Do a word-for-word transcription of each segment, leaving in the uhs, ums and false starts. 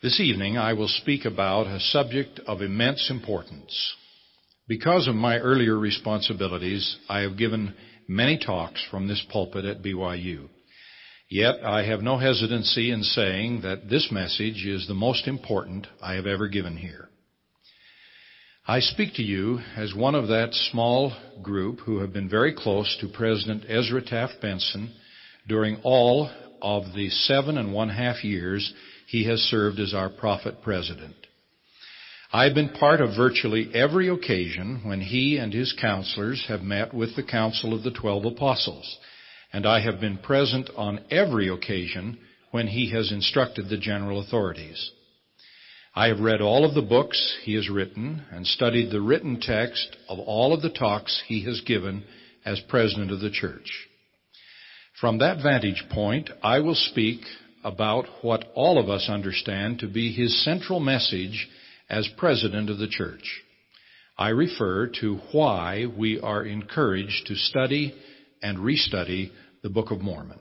This evening I will speak about a subject of immense importance. Because of my earlier responsibilities, I have given many talks from this pulpit at B Y U. Yet I have no hesitancy in saying that this message is the most important I have ever given here. I speak to you as one of that small group who have been very close to President Ezra Taft Benson during all of the seven and one half years he has served as our prophet president. I have been part of virtually every occasion when he and his counselors have met with the Council of the Twelve Apostles, and I have been present on every occasion when he has instructed the general authorities. I have read all of the books he has written and studied the written text of all of the talks he has given as president of the church. From that vantage point, I will speak about what all of us understand to be his central message as president of the church. I refer to why we are encouraged to study and restudy the Book of Mormon.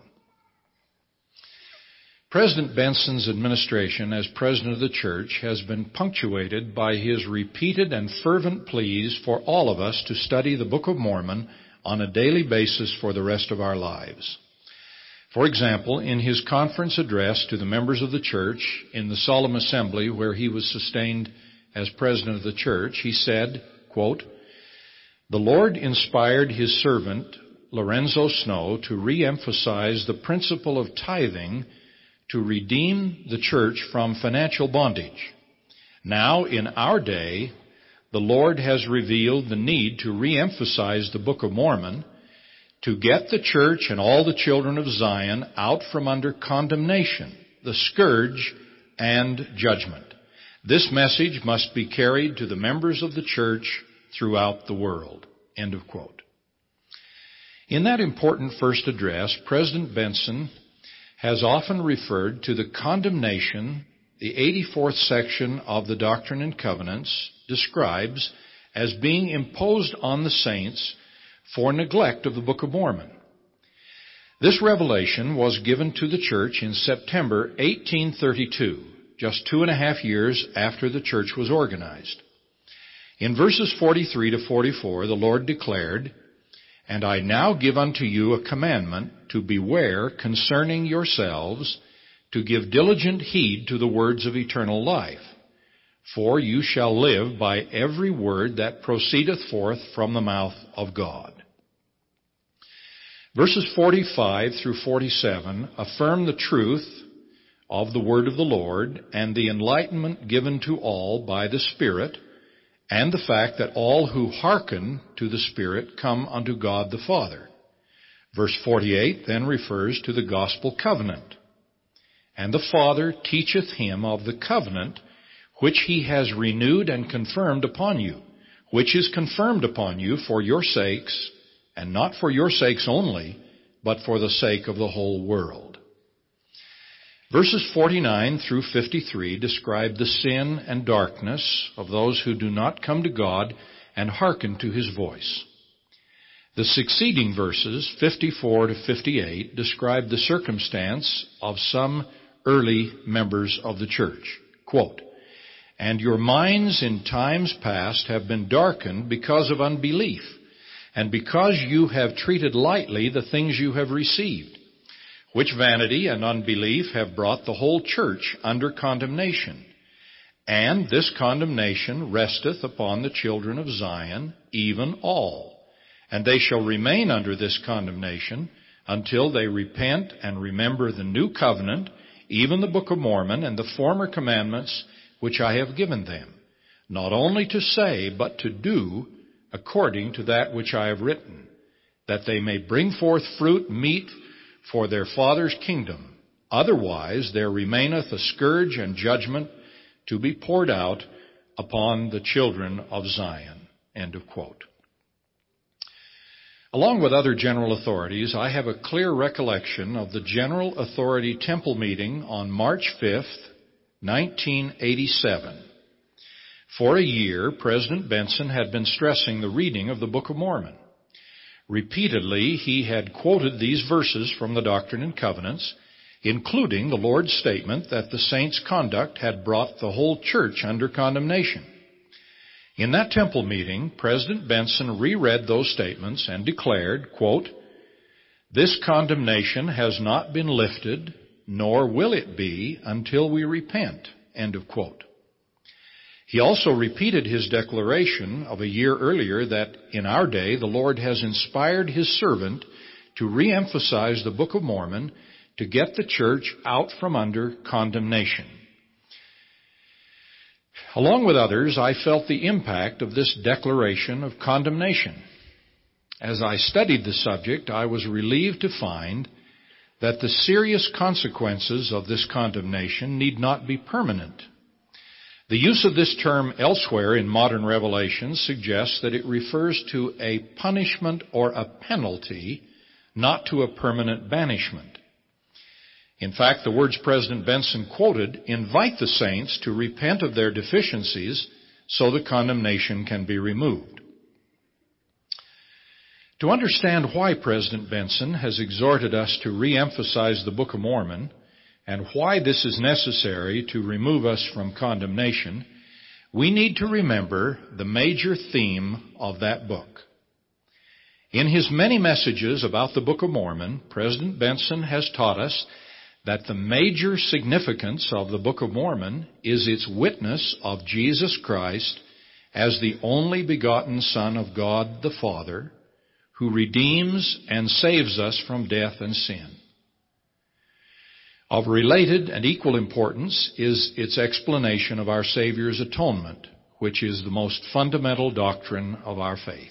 President Benson's administration as president of the church has been punctuated by his repeated and fervent pleas for all of us to study the Book of Mormon on a daily basis for the rest of our lives. For example, in his conference address to the members of the church in the solemn assembly where he was sustained as president of the church, he said, quote, "The Lord inspired his servant, Lorenzo Snow, to re-emphasize the principle of tithing to redeem the church from financial bondage. Now, in our day, the Lord has revealed the need to re-emphasize the Book of Mormon to get the church and all the children of Zion out from under condemnation, the scourge, and judgment. This message must be carried to the members of the church throughout the world." End of quote. In that important first address, President Benson has often referred to the condemnation the eighty-fourth section of the Doctrine and Covenants describes as being imposed on the saints for neglect of the Book of Mormon. This revelation was given to the church in September eighteen thirty-two, just two and a half years after the church was organized. In verses forty-three to forty-four, the Lord declared, "And I now give unto you a commandment to beware concerning yourselves, to give diligent heed to the words of eternal life. For you shall live by every word that proceedeth forth from the mouth of God." Verses forty-five through forty-seven affirm the truth of the word of the Lord and the enlightenment given to all by the Spirit, and the fact that all who hearken to the Spirit come unto God the Father. Verse forty-eight then refers to the gospel covenant. "And the Father teacheth him of the covenant which he has renewed and confirmed upon you, which is confirmed upon you for your sakes, and not for your sakes only, but for the sake of the whole world." Verses forty-nine through fifty-three describe the sin and darkness of those who do not come to God and hearken to His voice. The succeeding verses, fifty-four to fifty-eight, describe the circumstance of some early members of the church. Quote, "And your minds in times past have been darkened because of unbelief, and because you have treated lightly the things you have received, which vanity and unbelief have brought the whole church under condemnation. And this condemnation resteth upon the children of Zion, even all. And they shall remain under this condemnation until they repent and remember the new covenant, even the Book of Mormon, and the former commandments which I have given them, not only to say, but to do according to that which I have written, that they may bring forth fruit meet for their Father's kingdom. Otherwise there remaineth a scourge and judgment to be poured out upon the children of Zion." End of quote. Along with other general authorities, I have a clear recollection of the General Authority Temple meeting on March fifth, nineteen eighty-seven. For a year, President Benson had been stressing the reading of the Book of Mormon. Repeatedly, he had quoted these verses from the Doctrine and Covenants. including the Lord's statement that the saints' conduct had brought the whole church under condemnation. In that temple meeting, President Benson reread those statements and declared, quote, "This condemnation has not been lifted, nor will it be until we repent," end of quote. He also repeated his declaration of a year earlier that in our day the Lord has inspired His servant to re-emphasize the Book of Mormon to get the church out from under condemnation. Along with others, I felt the impact of this declaration of condemnation. As I studied the subject, I was relieved to find that the serious consequences of this condemnation need not be permanent. The use of this term elsewhere in modern revelations suggests that it refers to a punishment or a penalty, not to a permanent banishment. In fact, the words President Benson quoted invite the saints to repent of their deficiencies so the condemnation can be removed. To understand why President Benson has exhorted us to re-emphasize the Book of Mormon and why this is necessary to remove us from condemnation, we need to remember the major theme of that book. In his many messages about the Book of Mormon, President Benson has taught us that the major significance of the Book of Mormon is its witness of Jesus Christ as the only begotten Son of God the Father, who redeems and saves us from death and sin. Of related and equal importance is its explanation of our Savior's atonement, which is the most fundamental doctrine of our faith.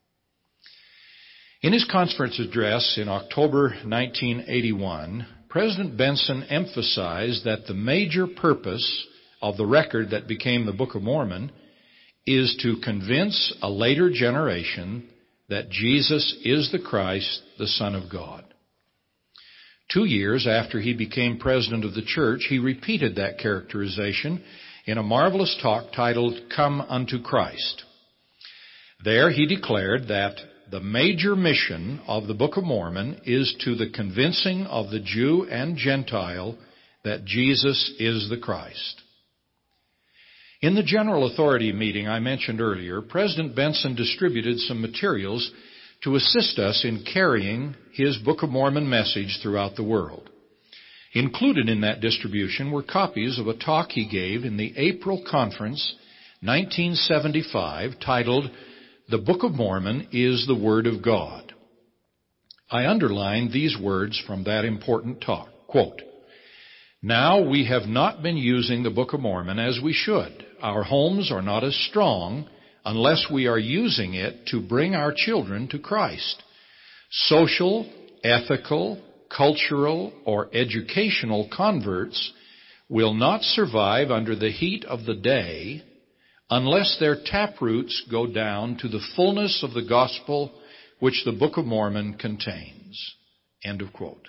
In his conference address in October nineteen eighty-one, President Benson emphasized that the major purpose of the record that became the Book of Mormon is to convince a later generation that Jesus is the Christ, the Son of God. Two years after he became president of the church, he repeated that characterization in a marvelous talk titled, "Come unto Christ." There he declared that the major mission of the Book of Mormon is to the convincing of the Jew and Gentile that Jesus is the Christ. In the General Authority meeting I mentioned earlier, President Benson distributed some materials to assist us in carrying his Book of Mormon message throughout the world. Included in that distribution were copies of a talk he gave in the April Conference nineteen seventy-five titled, "The Book of Mormon is the Word of God." I underlined these words from that important talk. Quote, "Now we have not been using the Book of Mormon as we should. Our homes are not as strong unless we are using it to bring our children to Christ. Social, ethical, cultural, or educational converts will not survive under the heat of the day unless their taproots go down to the fullness of the gospel which the Book of Mormon contains." End of quote.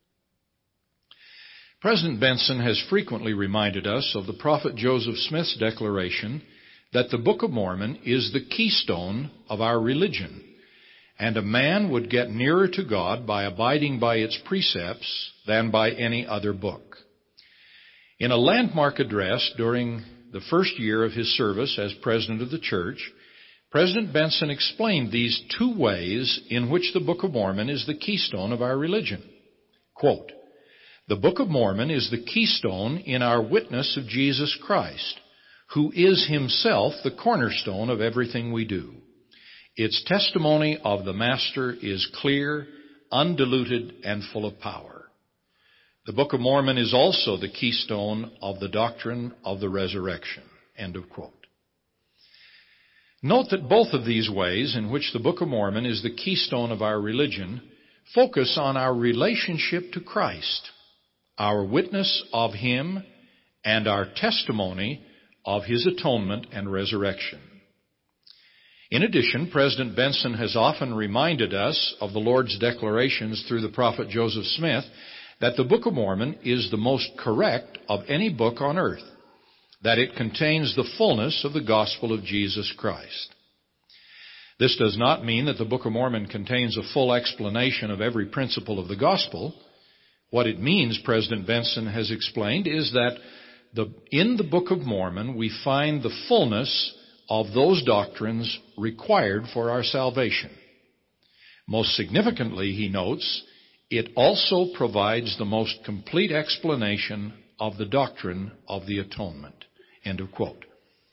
President Benson has frequently reminded us of the prophet Joseph Smith's declaration that the Book of Mormon is the keystone of our religion, and a man would get nearer to God by abiding by its precepts than by any other book. In a landmark address during the first year of his service as president of the church, President Benson explained these two ways in which the Book of Mormon is the keystone of our religion. Quote, "The Book of Mormon is the keystone in our witness of Jesus Christ, who is himself the cornerstone of everything we do. Its testimony of the Master is clear, undiluted, and full of power. The Book of Mormon is also the keystone of the doctrine of the resurrection." End of quote. Note that both of these ways in which the Book of Mormon is the keystone of our religion focus on our relationship to Christ, our witness of Him, and our testimony of His atonement and resurrection. In addition, President Benson has often reminded us of the Lord's declarations through the prophet Joseph Smith that the Book of Mormon is the most correct of any book on earth, that it contains the fullness of the gospel of Jesus Christ. This does not mean that the Book of Mormon contains a full explanation of every principle of the gospel. What it means, President Benson has explained, is that the, in the Book of Mormon we find the fullness of those doctrines required for our salvation. Most significantly, he notes, it also provides the most complete explanation of the doctrine of the atonement. End of quote.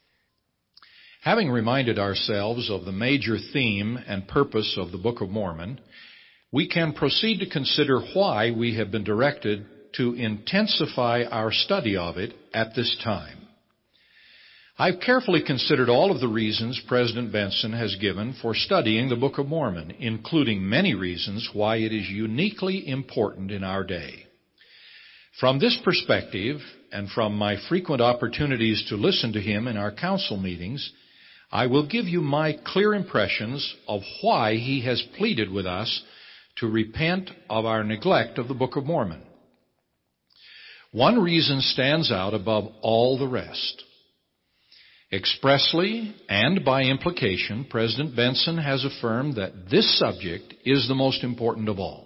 Having reminded ourselves of the major theme and purpose of the Book of Mormon, we can proceed to consider why we have been directed to intensify our study of it at this time. I've carefully considered all of the reasons President Benson has given for studying the Book of Mormon, including many reasons why it is uniquely important in our day. From this perspective, and from my frequent opportunities to listen to him in our council meetings, I will give you my clear impressions of why he has pleaded with us to repent of our neglect of the Book of Mormon. One reason stands out above all the rest. Expressly and by implication, President Benson has affirmed that this subject is the most important of all.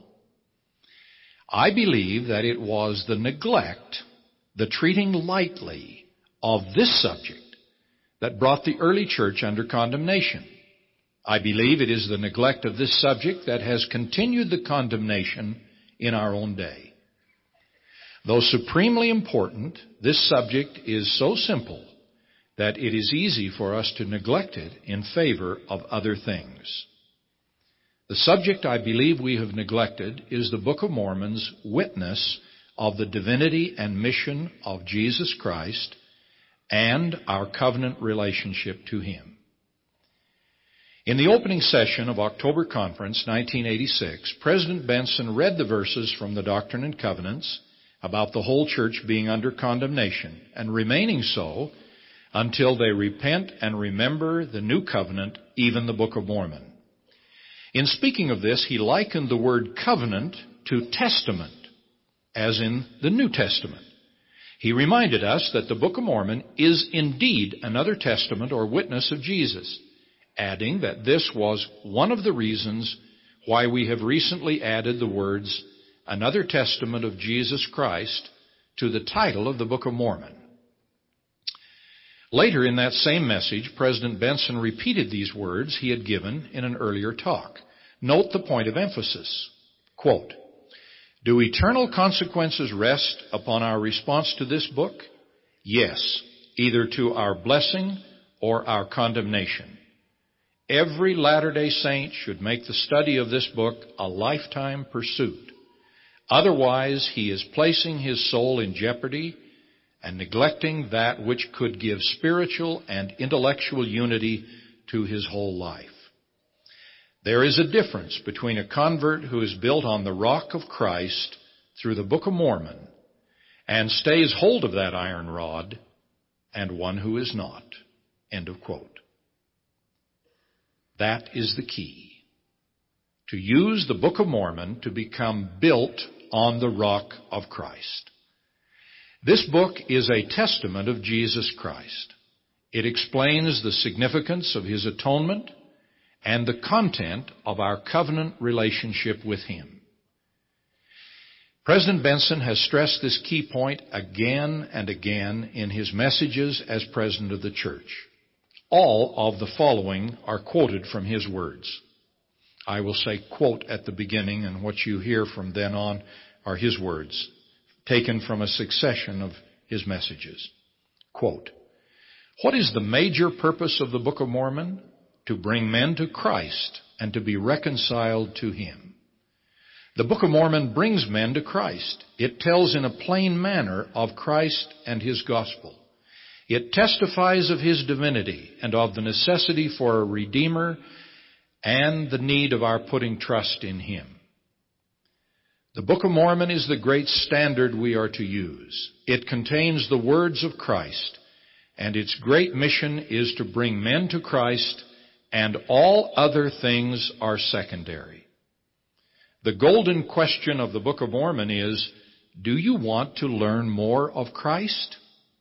I believe that it was the neglect, the treating lightly of this subject that brought the early church under condemnation. I believe it is the neglect of this subject that has continued the condemnation in our own day. Though supremely important, this subject is so simple that it is easy for us to neglect it in favor of other things. The subject I believe we have neglected is the Book of Mormon's witness of the divinity and mission of Jesus Christ and our covenant relationship to Him. In the opening session of October Conference nineteen eighty-six, President Benson read the verses from the Doctrine and Covenants about the whole church being under condemnation and remaining so until they repent and remember the new covenant, even the Book of Mormon. In speaking of this, he likened the word covenant to testament, as in the New Testament. He reminded us that the Book of Mormon is indeed another testament or witness of Jesus, adding that this was one of the reasons why we have recently added the words, another testament of Jesus Christ, to the title of the Book of Mormon. Later in that same message, President Benson repeated these words he had given in an earlier talk. Note the point of emphasis. Quote, "Do eternal consequences rest upon our response to this book? Yes, either to our blessing or our condemnation. Every Latter-day Saint should make the study of this book a lifetime pursuit. Otherwise, he is placing his soul in jeopardy and neglecting that which could give spiritual and intellectual unity to his whole life. There is a difference between a convert who is built on the rock of Christ through the Book of Mormon and stays hold of that iron rod and one who is not." End of quote. That is the key. To use the Book of Mormon to become built on the rock of Christ. This book is a testament of Jesus Christ. It explains the significance of His atonement and the content of our covenant relationship with Him. President Benson has stressed this key point again and again in his messages as President of the Church. All of the following are quoted from his words. I will say quote at the beginning, and what you hear from then on are his words, taken from a succession of his messages. Quote, "What is the major purpose of the Book of Mormon? To bring men to Christ and to be reconciled to Him. The Book of Mormon brings men to Christ. It tells in a plain manner of Christ and His gospel. It testifies of His divinity and of the necessity for a Redeemer and the need of our putting trust in Him. The Book of Mormon is the great standard we are to use. It contains the words of Christ, and its great mission is to bring men to Christ, and all other things are secondary. The golden question of the Book of Mormon is, do you want to learn more of Christ?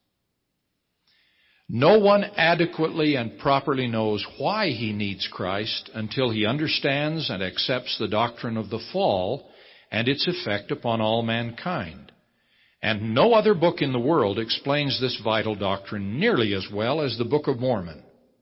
No one adequately and properly knows why he needs Christ until he understands and accepts the doctrine of the fall and its effect upon all mankind. And no other book in the world explains this vital doctrine nearly as well as the Book of Mormon.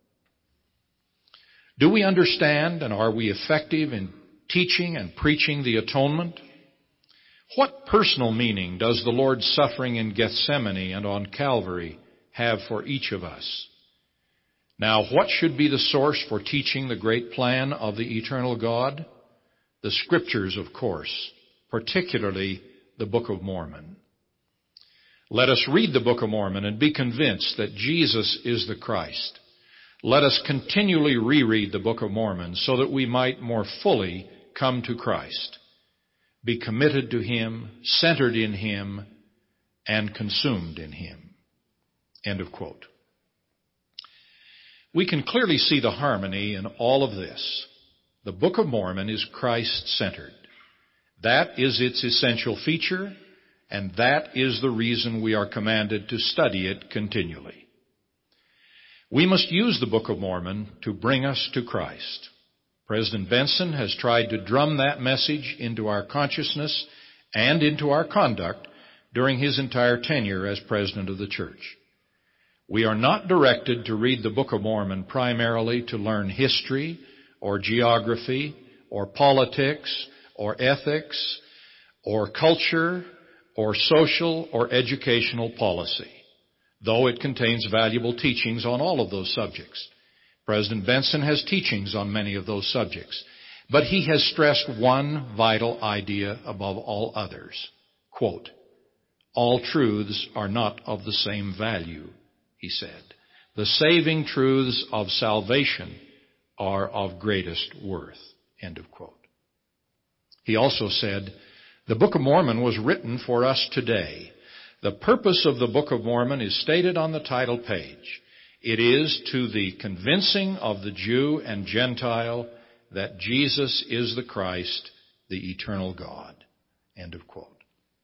Do we understand and are we effective in teaching and preaching the atonement? What personal meaning does the Lord's suffering in Gethsemane and on Calvary have for each of us? Now, what should be the source for teaching the great plan of the eternal God? The Scriptures, of course, particularly the Book of Mormon. Let us read the Book of Mormon and be convinced that Jesus is the Christ. Let us continually reread the Book of Mormon so that we might more fully come to Christ, be committed to Him, centered in Him, and consumed in Him. End of quote. We can clearly see the harmony in all of this. The Book of Mormon is Christ-centered. That is its essential feature, and that is the reason we are commanded to study it continually. We must use the Book of Mormon to bring us to Christ. President Benson has tried to drum that message into our consciousness and into our conduct during his entire tenure as president of the church. We are not directed to read the Book of Mormon primarily to learn history or geography or politics or ethics or culture or social or educational policy, though it contains valuable teachings on all of those subjects. President Benson has teachings on many of those subjects, but he has stressed one vital idea above all others. Quote, all truths are not of the same value, he said. The saving truths of salvation are of greatest worth. End of quote. He also said, the Book of Mormon was written for us today. The purpose of the Book of Mormon is stated on the title page. It is to the convincing of the Jew and Gentile that Jesus is the Christ, the eternal God. End of quote.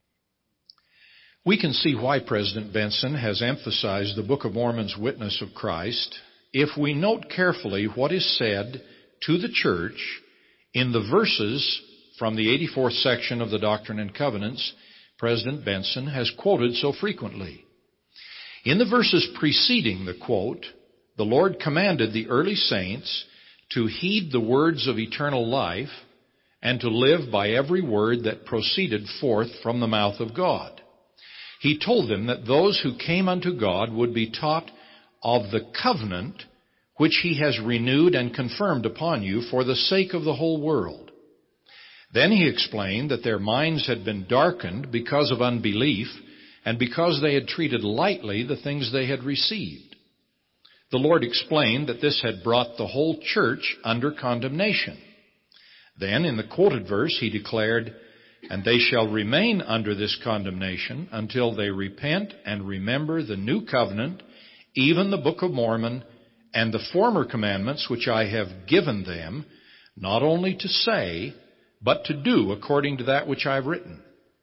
We can see why President Benson has emphasized the Book of Mormon's witness of Christ if we note carefully what is said to the church in the verses from the eighty-fourth section of the Doctrine and Covenants President Benson has quoted so frequently. In the verses preceding the quote, the Lord commanded the early saints to heed the words of eternal life and to live by every word that proceeded forth from the mouth of God. He told them that those who came unto God would be taught of the covenant which He has renewed and confirmed upon you for the sake of the whole world. Then He explained that their minds had been darkened because of unbelief and because they had treated lightly the things they had received. The Lord explained that this had brought the whole church under condemnation. Then, in the quoted verse, He declared, and they shall remain under this condemnation until they repent and remember the new covenant, even the Book of Mormon, and the former commandments which I have given them, not only to say, but to do according to that which I have written.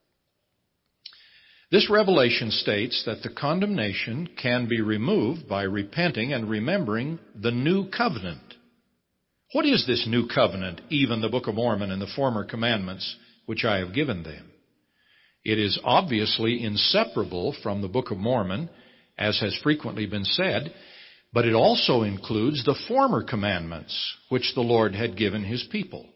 This revelation states that the condemnation can be removed by repenting and remembering the new covenant. What is this new covenant, even the Book of Mormon and the former commandments which I have given them? It is obviously inseparable from the Book of Mormon, as has frequently been said, but it also includes the former commandments which the Lord had given His people.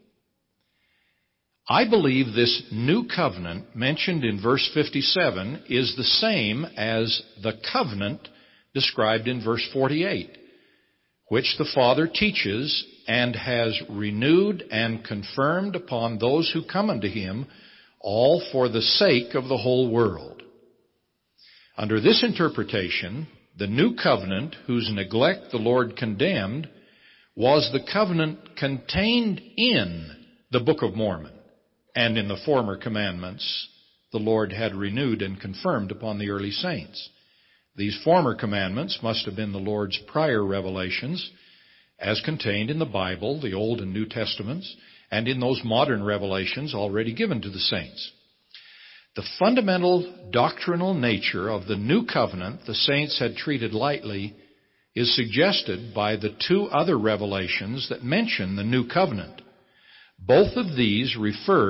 I believe this new covenant mentioned in verse fifty-seven is the same as the covenant described in verse forty-eight, which the Father teaches and has renewed and confirmed upon those who come unto Him, all for the sake of the whole world. Under this interpretation, the new covenant, whose neglect the Lord condemned, was the covenant contained in the Book of Mormon. And in the former commandments, the Lord had renewed and confirmed upon the early saints. These former commandments must have been the Lord's prior revelations, as contained in the Bible, the Old and New Testaments, and in those modern revelations already given to the saints. The fundamental doctrinal nature of the new covenant the saints had treated lightly is suggested by the two other revelations that mention the new covenant. Both of these refer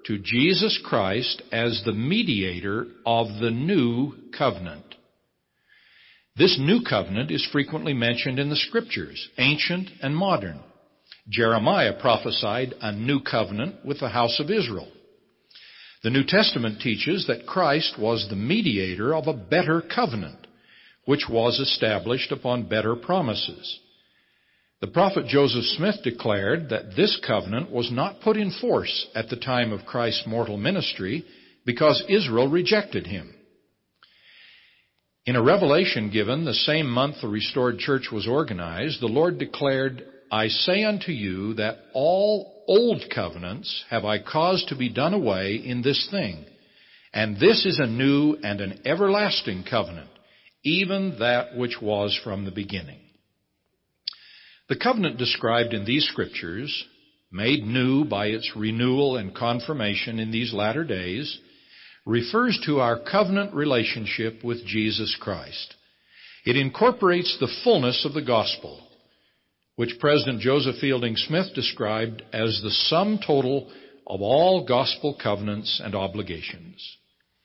to Jesus Christ as the mediator of the new covenant. This new covenant is frequently mentioned in the Scriptures, ancient and modern. Jeremiah prophesied a new covenant with the house of Israel. The New Testament teaches that Christ was the mediator of a better covenant, which was established upon better promises. The prophet Joseph Smith declared that this covenant was not put in force at the time of Christ's mortal ministry because Israel rejected him. In a revelation given the same month the restored church was organized, the Lord declared, "I say unto you that all old covenants have I caused to be done away in this thing, and this is a new and an everlasting covenant, even that which was from the beginning." The covenant described in these Scriptures, made new by its renewal and confirmation in these latter days, refers to our covenant relationship with Jesus Christ. It incorporates the fullness of the gospel, which President Joseph Fielding Smith described as the sum total of all gospel covenants and obligations.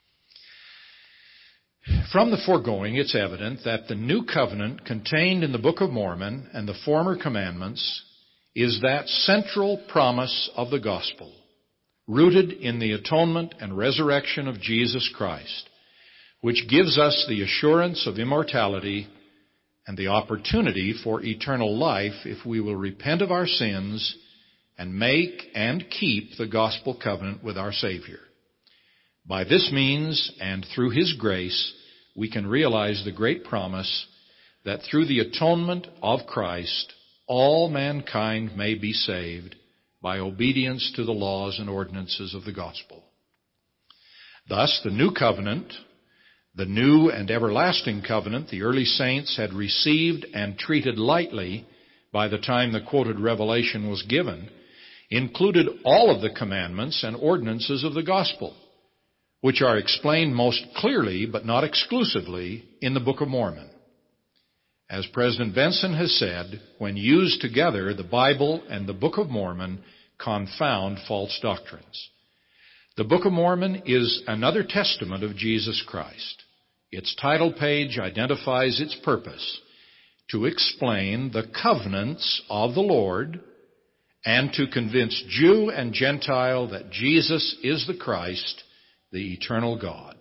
From the foregoing, it's evident that the new covenant contained in the Book of Mormon and the former commandments is that central promise of the gospel, rooted in the atonement and resurrection of Jesus Christ, which gives us the assurance of immortality and the opportunity for eternal life if we will repent of our sins and make and keep the gospel covenant with our Savior. By this means and through His grace, we can realize the great promise that through the atonement of Christ, all mankind may be saved by obedience to the laws and ordinances of the gospel. Thus, the new covenant, the new and everlasting covenant the early saints had received and treated lightly by the time the quoted revelation was given, included all of the commandments and ordinances of the gospel, which are explained most clearly but not exclusively in the Book of Mormon. As President Benson has said, when used together, the Bible and the Book of Mormon confound false doctrines. The Book of Mormon is another testament of Jesus Christ. Its title page identifies its purpose: to explain the covenants of the Lord and to convince Jew and Gentile that Jesus is the Christ, the eternal God.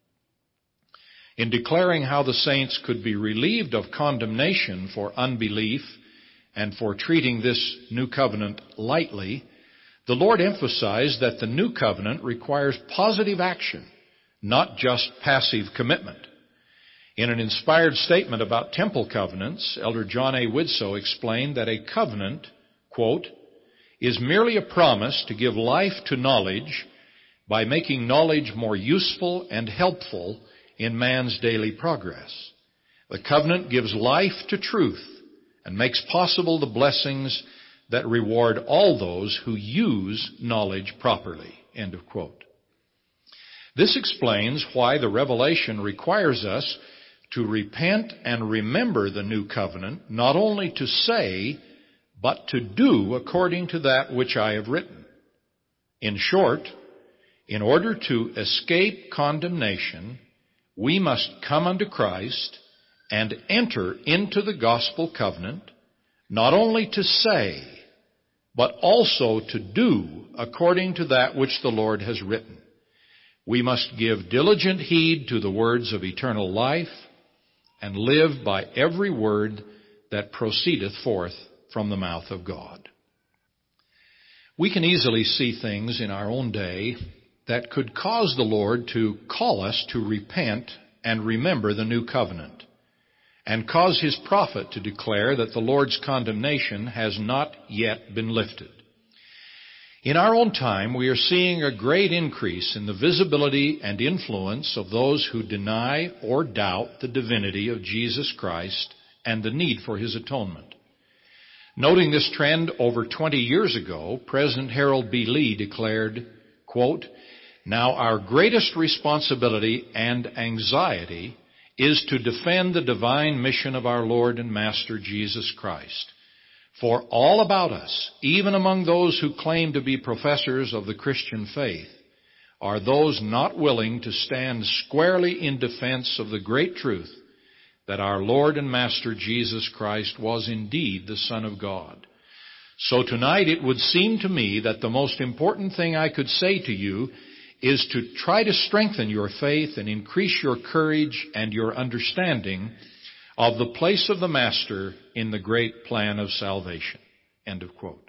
In declaring how the saints could be relieved of condemnation for unbelief and for treating this new covenant lightly, the Lord emphasized that the new covenant requires positive action, not just passive commitment. In an inspired statement about temple covenants, Elder John A. Widsoe explained that a covenant, quote, is merely a promise to give life to knowledge by making knowledge more useful and helpful in man's daily progress. The covenant gives life to truth and makes possible the blessings that reward all those who use knowledge properly. End of quote. This explains why the revelation requires us to repent and remember the new covenant, not only to say, but to do according to that which I have written. In short, in order to escape condemnation, we must come unto Christ and enter into the gospel covenant, not only to say, but also to do according to that which the Lord has written. We must give diligent heed to the words of eternal life and live by every word that proceedeth forth from the mouth of God. We can easily see things in our own day that could cause the Lord to call us to repent and remember the new covenant, and cause His prophet to declare that the Lord's condemnation has not yet been lifted. In our own time, we are seeing a great increase in the visibility and influence of those who deny or doubt the divinity of Jesus Christ and the need for His atonement. Noting this trend over twenty years ago, President Harold B. Lee declared, quote, "Now our greatest responsibility and anxiety is to defend the divine mission of our Lord and Master Jesus Christ. For all about us, even among those who claim to be professors of the Christian faith, are those not willing to stand squarely in defense of the great truth that our Lord and Master Jesus Christ was indeed the Son of God. So tonight it would seem to me that the most important thing I could say to you is to try to strengthen your faith and increase your courage and your understanding of the place of the Master in the great plan of salvation. End of quote.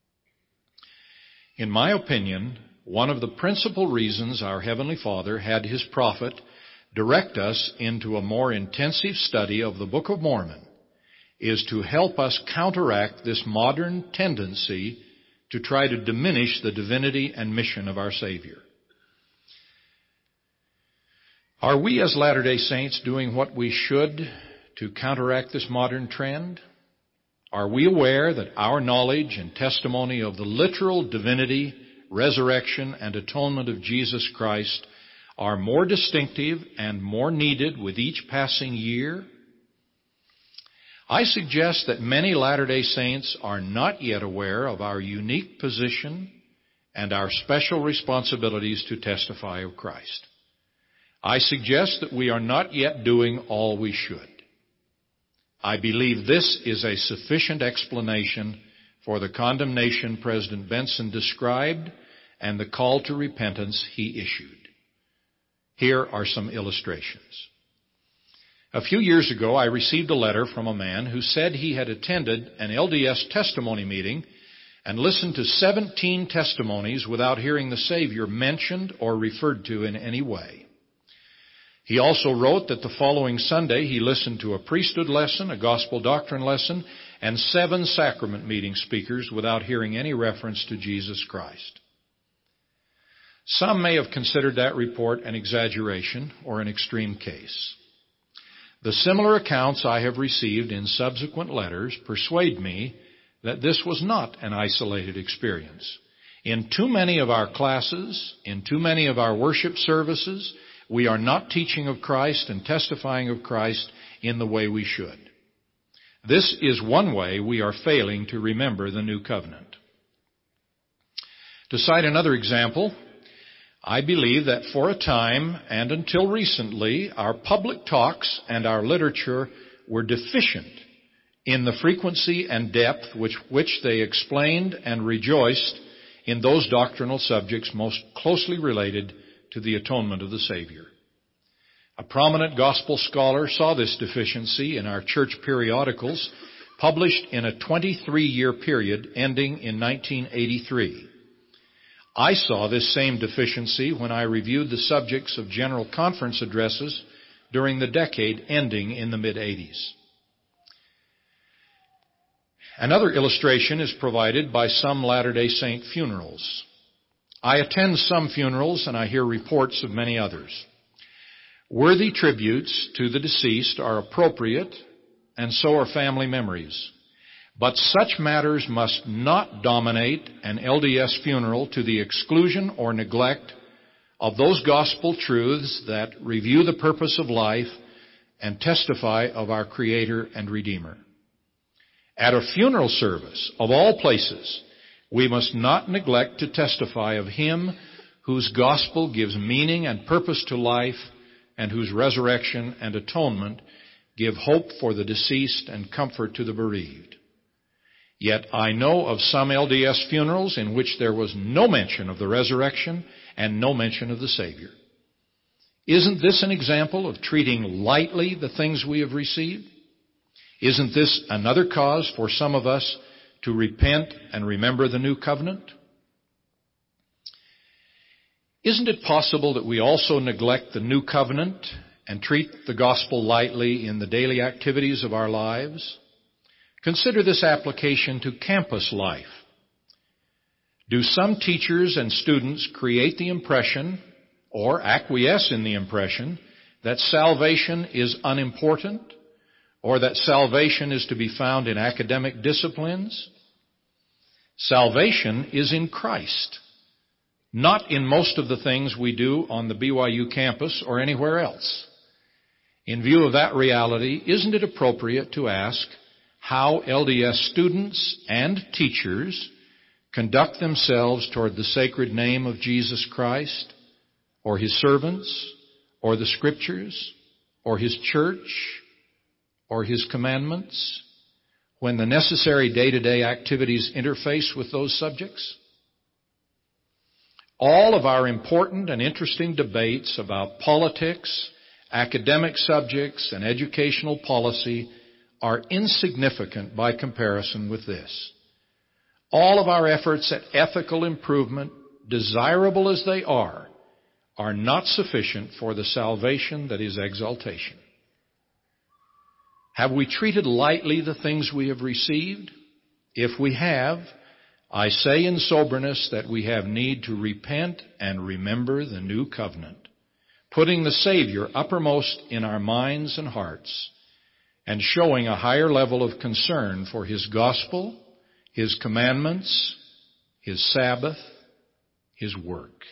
In my opinion, one of the principal reasons our Heavenly Father had His prophet direct us into a more intensive study of the Book of Mormon is to help us counteract this modern tendency to try to diminish the divinity and mission of our Savior. Are we as Latter-day Saints doing what we should to counteract this modern trend? Are we aware that our knowledge and testimony of the literal divinity, resurrection, and atonement of Jesus Christ are more distinctive and more needed with each passing year? I suggest that many Latter-day Saints are not yet aware of our unique position and our special responsibilities to testify of Christ. I suggest that we are not yet doing all we should. I believe this is a sufficient explanation for the condemnation President Benson described and the call to repentance he issued. Here are some illustrations. A few years ago, I received a letter from a man who said he had attended an L D S testimony meeting and listened to seventeen testimonies without hearing the Savior mentioned or referred to in any way. He also wrote that the following Sunday he listened to a priesthood lesson, a gospel doctrine lesson, and seven sacrament meeting speakers without hearing any reference to Jesus Christ. Some may have considered that report an exaggeration or an extreme case. The similar accounts I have received in subsequent letters persuade me that this was not an isolated experience. In too many of our classes, in too many of our worship services, we are not teaching of Christ and testifying of Christ in the way we should. This is one way we are failing to remember the new covenant. To cite another example, I believe that for a time and until recently, our public talks and our literature were deficient in the frequency and depth with which they explained and rejoiced in those doctrinal subjects most closely related to the atonement of the Savior. A prominent gospel scholar saw this deficiency in our church periodicals published in a twenty-three year period ending in nineteen eighty-three. I saw this same deficiency when I reviewed the subjects of general conference addresses during the decade ending in the mid-eighties. Another illustration is provided by some Latter-day Saint funerals. I attend some funerals and I hear reports of many others. Worthy tributes to the deceased are appropriate, and so are family memories. But such matters must not dominate an L D S funeral to the exclusion or neglect of those gospel truths that review the purpose of life and testify of our Creator and Redeemer. At a funeral service, of all places, we must not neglect to testify of Him whose gospel gives meaning and purpose to life and whose resurrection and atonement give hope for the deceased and comfort to the bereaved. Yet I know of some L D S funerals in which there was no mention of the resurrection and no mention of the Savior. Isn't this an example of treating lightly the things we have received? Isn't this another cause for some of us to repent and remember the new covenant? Isn't it possible that we also neglect the new covenant and treat the gospel lightly in the daily activities of our lives? Consider this application to campus life. Do some teachers and students create the impression or acquiesce in the impression that salvation is unimportant or that salvation is to be found in academic disciplines? Salvation is in Christ, not in most of the things we do on the B Y U campus or anywhere else. In view of that reality, isn't it appropriate to ask, how L D S students and teachers conduct themselves toward the sacred name of Jesus Christ, or His servants, or the Scriptures, or His church, or His commandments, when the necessary day-to-day activities interface with those subjects? All of our important and interesting debates about politics, academic subjects, and educational policy are insignificant by comparison with this. All of our efforts at ethical improvement, desirable as they are, are not sufficient for the salvation that is exaltation. Have we treated lightly the things we have received? If we have, I say in soberness that we have need to repent and remember the new covenant, putting the Savior uppermost in our minds and hearts, and showing a higher level of concern for His gospel, His commandments, His Sabbath, His work.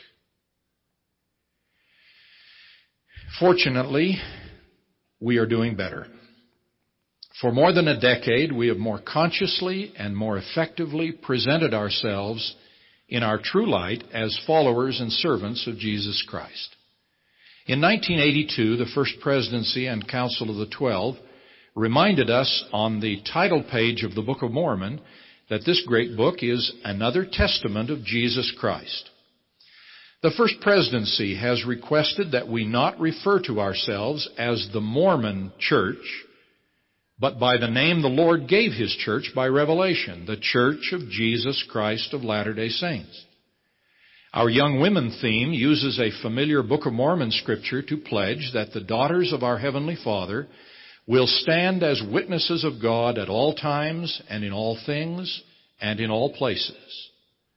Fortunately, we are doing better. For more than a decade, we have more consciously and more effectively presented ourselves in our true light as followers and servants of Jesus Christ. In nineteen eighty-two, the First Presidency and Council of the Twelve reminded us on the title page of the Book of Mormon that this great book is another testament of Jesus Christ. The First Presidency has requested that we not refer to ourselves as the Mormon Church, but by the name the Lord gave His church by revelation, the Church of Jesus Christ of Latter-day Saints. Our Young Women theme uses a familiar Book of Mormon scripture to pledge that the daughters of our Heavenly Father will stand as witnesses of God at all times and in all things and in all places.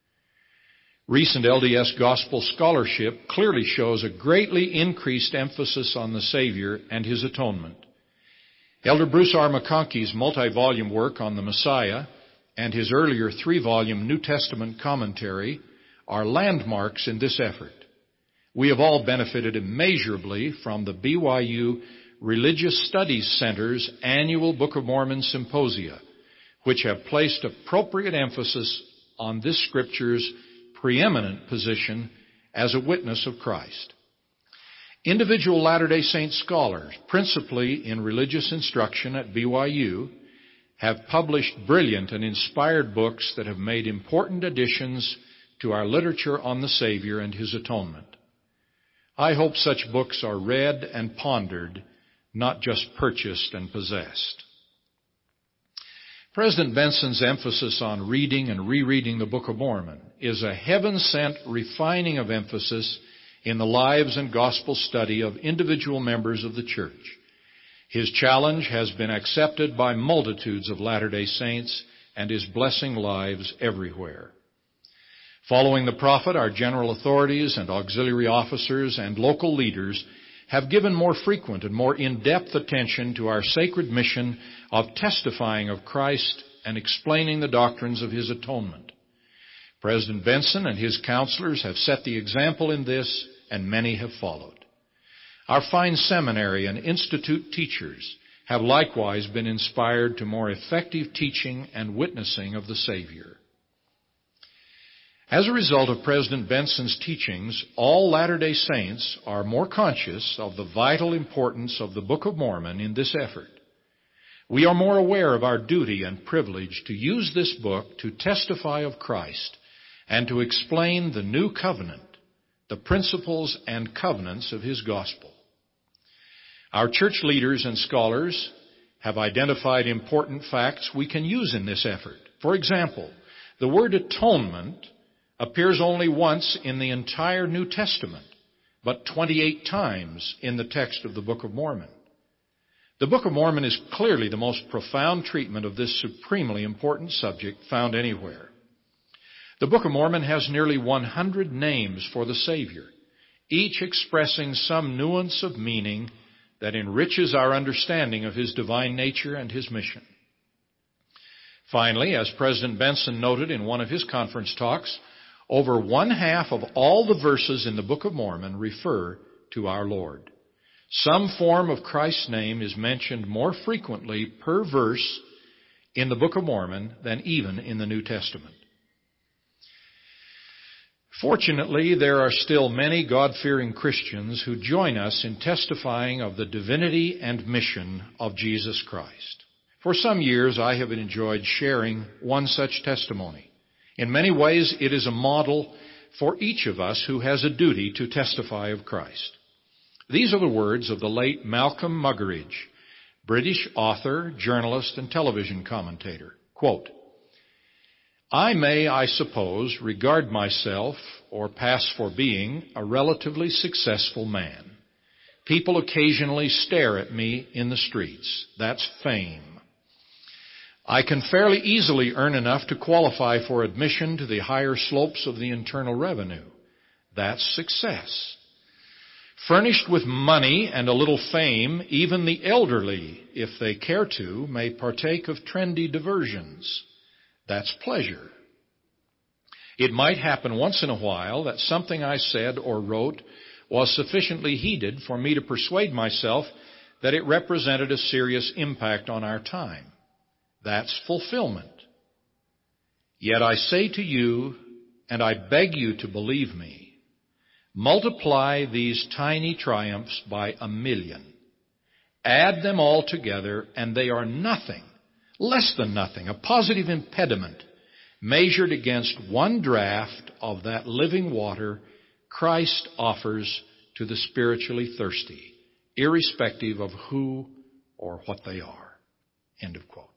Recent L D S gospel scholarship clearly shows a greatly increased emphasis on the Savior and His atonement. Elder Bruce R. McConkie's multi-volume work on the Messiah and his earlier three-volume New Testament commentary are landmarks in this effort. We have all benefited immeasurably from the B Y U Religious Studies Center's annual Book of Mormon symposia, which have placed appropriate emphasis on this Scripture's preeminent position as a witness of Christ. Individual Latter-day Saint scholars, principally in religious instruction at B Y U, have published brilliant and inspired books that have made important additions to our literature on the Savior and His atonement. I hope such books are read and pondered, not just purchased and possessed. President Benson's emphasis on reading and rereading the Book of Mormon is a heaven-sent refining of emphasis in the lives and gospel study of individual members of the church. His challenge has been accepted by multitudes of Latter-day Saints and is blessing lives everywhere. Following the prophet, our general authorities and auxiliary officers and local leaders have given more frequent and more in-depth attention to our sacred mission of testifying of Christ and explaining the doctrines of His atonement. President Benson and his counselors have set the example in this, and many have followed. Our fine seminary and institute teachers have likewise been inspired to more effective teaching and witnessing of the Savior. As a result of President Benson's teachings, all Latter-day Saints are more conscious of the vital importance of the Book of Mormon in this effort. We are more aware of our duty and privilege to use this book to testify of Christ and to explain the new covenant, the principles and covenants of His gospel. Our church leaders and scholars have identified important facts we can use in this effort. For example, the word atonement appears only once in the entire New Testament, but twenty-eight times in the text of the Book of Mormon. The Book of Mormon is clearly the most profound treatment of this supremely important subject found anywhere. The Book of Mormon has nearly one hundred names for the Savior, each expressing some nuance of meaning that enriches our understanding of His divine nature and His mission. Finally, as President Benson noted in one of his conference talks, over one half of all the verses in the Book of Mormon refer to our Lord. Some form of Christ's name is mentioned more frequently per verse in the Book of Mormon than even in the New Testament. Fortunately, there are still many God-fearing Christians who join us in testifying of the divinity and mission of Jesus Christ. For some years, I have enjoyed sharing one such testimony. In many ways, it is a model for each of us who has a duty to testify of Christ. These are the words of the late Malcolm Muggeridge, British author, journalist, and television commentator. Quote, I may, I suppose, regard myself, or pass for being, a relatively successful man. People occasionally stare at me in the streets. That's fame. I can fairly easily earn enough to qualify for admission to the higher slopes of the Internal Revenue. That's success. Furnished with money and a little fame, even the elderly, if they care to, may partake of trendy diversions. That's pleasure. It might happen once in a while that something I said or wrote was sufficiently heated for me to persuade myself that it represented a serious impact on our time. That's fulfillment. Yet I say to you, and I beg you to believe me, multiply these tiny triumphs by a million. Add them all together, and they are nothing, less than nothing, a positive impediment measured against one draught of that living water Christ offers to the spiritually thirsty, irrespective of who or what they are. End of quote.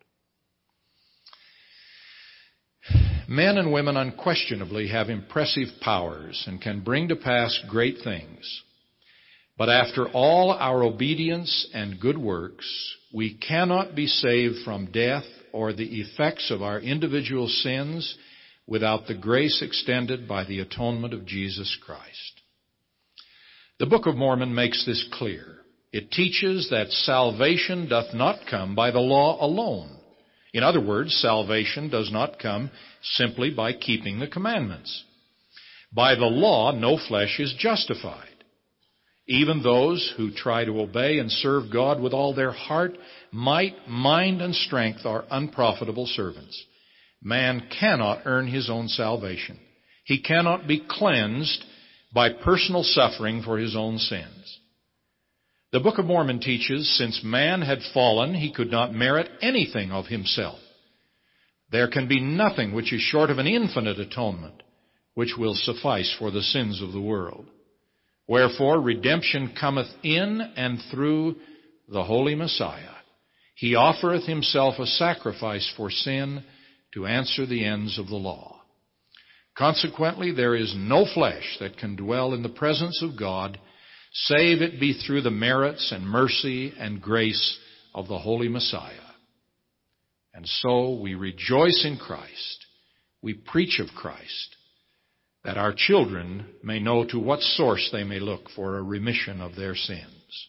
Men and women unquestionably have impressive powers and can bring to pass great things. But after all our obedience and good works, we cannot be saved from death or the effects of our individual sins without the grace extended by the atonement of Jesus Christ. The Book of Mormon makes this clear. It teaches that salvation doth not come by the law alone. In other words, salvation does not come simply by keeping the commandments. By the law, no flesh is justified. Even those who try to obey and serve God with all their heart, might, mind, and strength are unprofitable servants. Man cannot earn his own salvation. He cannot be cleansed by personal suffering for his own sins. The Book of Mormon teaches, since man had fallen, he could not merit anything of himself. There can be nothing which is short of an infinite atonement, which will suffice for the sins of the world. Wherefore, redemption cometh in and through the Holy Messiah. He offereth himself a sacrifice for sin to answer the ends of the law. Consequently, there is no flesh that can dwell in the presence of God, save it be through the merits and mercy and grace of the Holy Messiah. And so we rejoice in Christ. We preach of Christ, that our children may know to what source they may look for a remission of their sins.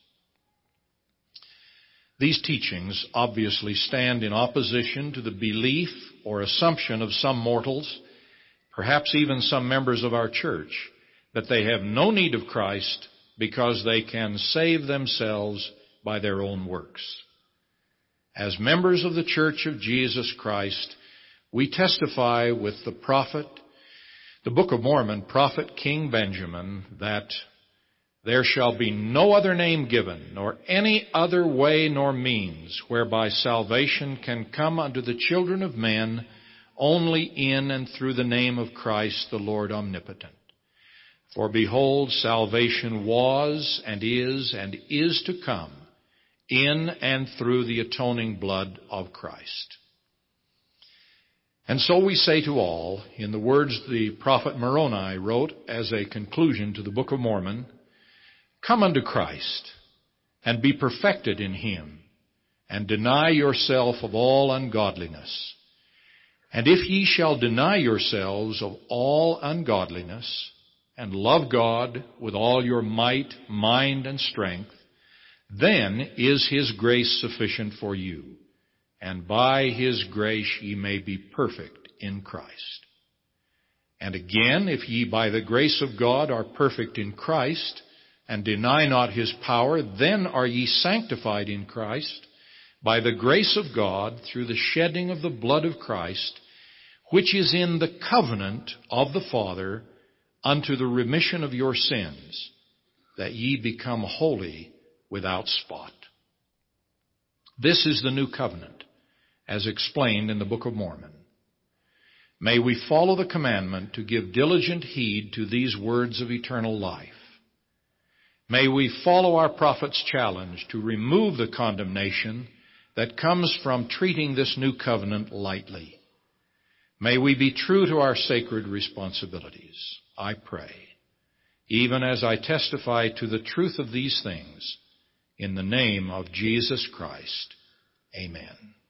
These teachings obviously stand in opposition to the belief or assumption of some mortals, perhaps even some members of our church, that they have no need of Christ because they can save themselves by their own works. As members of the Church of Jesus Christ, we testify with the prophet, the Book of Mormon, prophet King Benjamin, that there shall be no other name given, nor any other way nor means, whereby salvation can come unto the children of men, only in and through the name of Christ the Lord Omnipotent. For behold, salvation was and is and is to come in and through the atoning blood of Christ. And so we say to all, in the words the prophet Moroni wrote as a conclusion to the Book of Mormon, come unto Christ, and be perfected in him, and deny yourself of all ungodliness. And if ye shall deny yourselves of all ungodliness, and love God with all your might, mind, and strength, then is his grace sufficient for you, and by his grace ye may be perfect in Christ. And again, if ye by the grace of God are perfect in Christ, and deny not his power, then are ye sanctified in Christ, by the grace of God through the shedding of the blood of Christ, which is in the covenant of the Father unto the remission of your sins, that ye become holy without spot. This is the new covenant, as explained in the Book of Mormon. May we follow the commandment to give diligent heed to these words of eternal life. May we follow our prophet's challenge to remove the condemnation that comes from treating this new covenant lightly. May we be true to our sacred responsibilities, I pray, even as I testify to the truth of these things, in the name of Jesus Christ. Amen.